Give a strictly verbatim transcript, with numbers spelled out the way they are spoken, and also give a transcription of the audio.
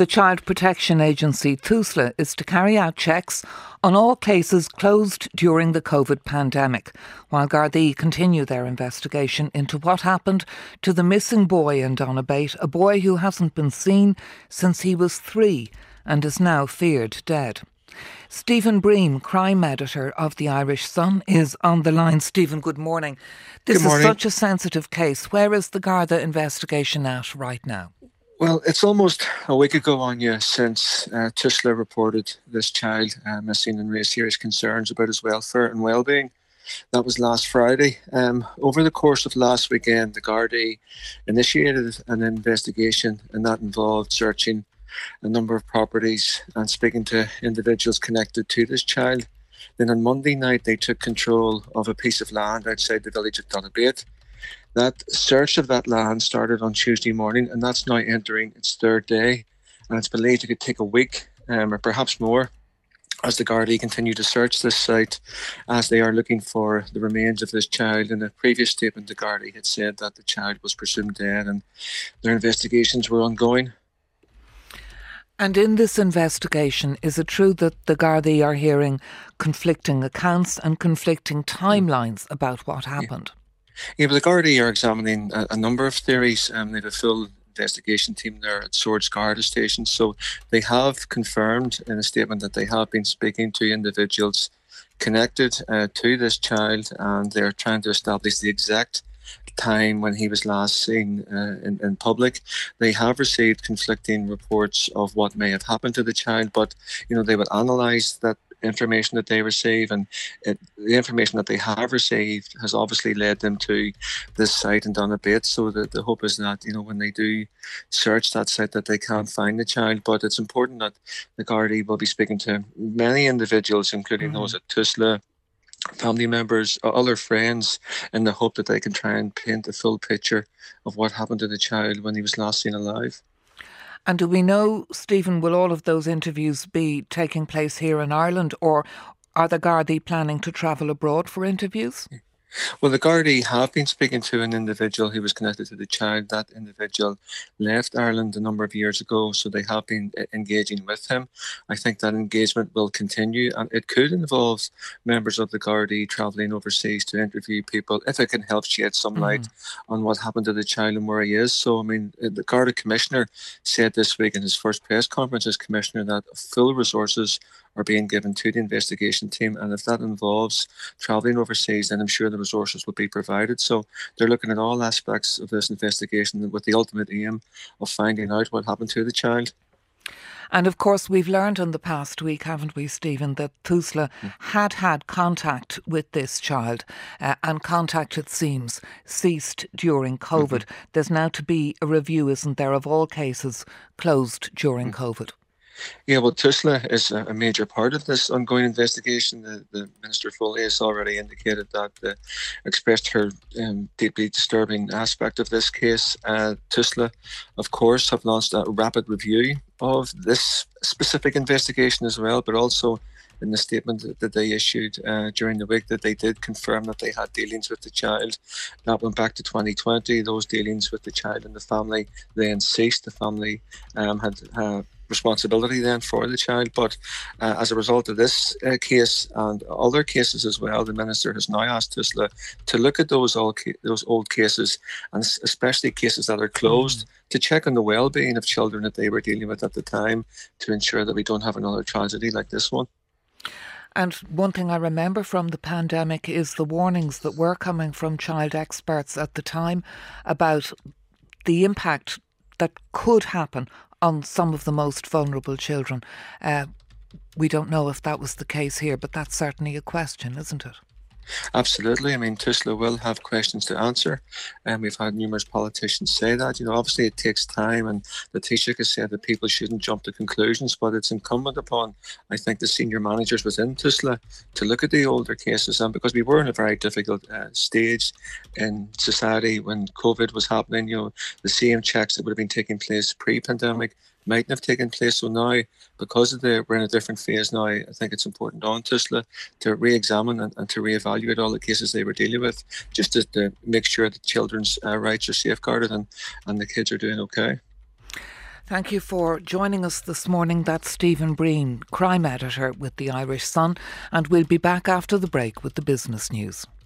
The Child Protection Agency, TUSLA, is to carry out checks on all cases closed during the COVID pandemic, while Gardaí continue their investigation into what happened to the missing boy in Donabate, a boy who hasn't been seen since he was three and is now feared dead. Stephen Bream, crime editor of the Irish Sun, is on the line. Stephen, good morning. This Good morning. is such a sensitive case. Where is the Garda investigation at right now? Well, it's almost a week ago, Anya, since uh, TUSLA reported this child uh, missing and raised serious concerns about his welfare and well-being. That was last Friday. Um, over the course of last weekend, the Gardaí initiated an investigation, and that involved searching a number of properties and speaking to individuals connected to this child. Then on Monday night, they took control of a piece of land outside the village of Donabate. That search of that land started on Tuesday morning, and that's now entering its third day. And it's believed it could take a week um, or perhaps more as the Gardaí continue to search this site, as they are looking for the remains of this child. In a previous statement, the Gardaí had said that the child was presumed dead and their investigations were ongoing. And in this investigation, is it true that the Gardaí are hearing conflicting accounts and conflicting timelines about what happened? Yeah. Yeah, but the Gardaí are examining a, a number of theories. Um, they have a full investigation team there at Swords Garda Station. So they have confirmed in a statement that they have been speaking to individuals connected uh, to this child, and they're trying to establish the exact time when he was last seen uh, in, in public. They have received conflicting reports of what may have happened to the child, but you know they will analyse that information that they receive, and it, the information that they have received has obviously led them to this site in Donabate. So the, the hope is that you know when they do search that site that they can find the child. But it's important that the Gardaí will be speaking to many individuals, including mm-hmm. those at TUSLA, family members, other friends, in the hope that they can try and paint a full picture of what happened to the child when he was last seen alive. And do we know, Stephen, will all of those interviews be taking place here in Ireland, or are the Gardaí planning to travel abroad for interviews? Well, the Gardaí have been speaking to an individual who was connected to the child. That individual left Ireland a number of years ago, so they have been engaging with him. I think that engagement will continue, and it could involve members of the Gardaí travelling overseas to interview people, if it can help shed some light mm-hmm. on what happened to the child and where he is. So, I mean, the Garda Commissioner said this week in his first press conference as Commissioner that full resources are being given to the investigation team, and if that involves travelling overseas, then I'm sure the resources will be provided. So they're looking at all aspects of this investigation with the ultimate aim of finding out what happened to the child. And of course, we've learned in the past week, haven't we, Stephen, that TUSLA mm. had had contact with this child, uh, and contact, it seems, ceased during COVID. Mm-hmm. There's now to be a review, isn't there, of all cases closed during mm-hmm. COVID? Yeah, well, TUSLA is a major part of this ongoing investigation. The, the Minister Foley has already indicated that, uh, expressed her um, deeply disturbing aspect of this case. Uh, TUSLA, of course, have launched a rapid review of this specific investigation as well, but also in the statement that they issued uh, during the week that they did confirm that they had dealings with the child. That went back to twenty twenty. Those dealings with the child and the family then ceased. The family um, had uh, responsibility then for the child. But uh, as a result of this uh, case and other cases as well, the Minister has now asked TUSLA to look at those old, ca- those old cases, and especially cases that are closed, mm. to check on the well-being of children that they were dealing with at the time, to ensure that we don't have another tragedy like this one. And one thing I remember from the pandemic is the warnings that were coming from child experts at the time about the impact that could happen on some of the most vulnerable children. Uh, we don't know if that was the case here, but that's certainly a question, isn't it? Absolutely. I mean, TUSLA will have questions to answer, and we've had numerous politicians say that. You know, obviously it takes time, and the Taoiseach has said that people shouldn't jump to conclusions, but it's incumbent upon, I think, the senior managers within TUSLA to look at the older cases, and because we were in a very difficult uh, stage in society when COVID was happening, you know, the same checks that would have been taking place pre-pandemic mightn't have taken place. So now, because of the, we're in a different phase now, I think it's important on TUSLA to re-examine and, and to re-evaluate all the cases they were dealing with, just to, to make sure that children's uh, rights are safeguarded and, and the kids are doing okay. Thank you for joining us this morning. That's Stephen Breen, crime editor with the Irish Sun, and we'll be back after the break with the business news.